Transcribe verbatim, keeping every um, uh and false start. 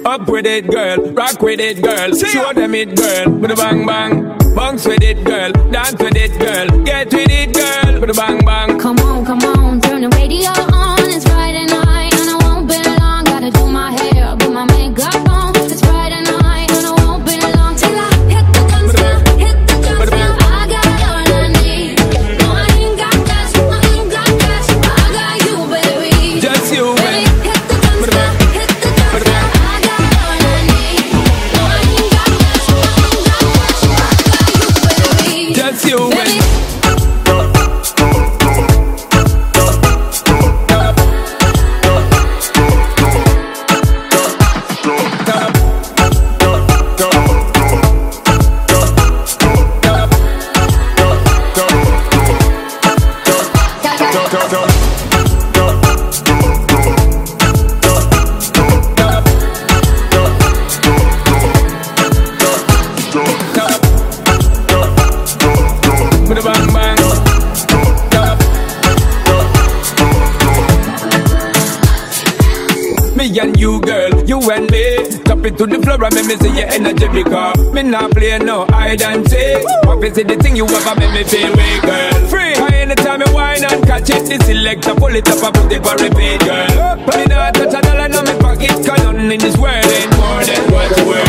Up with it, girl. Rock with it, girl. Show them it, girl. With a bang bang. Bounce with it, girl. Dance with it, girl. Get with it, girl. With a bang bang. Come on, come on. Turn the radio on. It's Friday night and I won't be long. Gotta do my hair, put my makeup on. It's Friday night and I won't be long till I hit the dance floor, hit the dance floor. I got all I need. No, I ain't got cash, I ain't got cash. I got you, baby. Just you, baby. Hit the dance floor, hit the dance floor. I got all I need. No, I ain't got cash, I ain't got cash. I got you, baby. Just you, baby. And you, girl, you and me. Top it to the floor and make me see your energy because me not play no hide and seek. What is it the thing you ever make me feel way, girl? Free. Why anytime you whine and catch it, the selector pull it up and put it for repeat, girl. But me not touch a dollar in my pocket, cause nothing in this world ain't more than what's worth.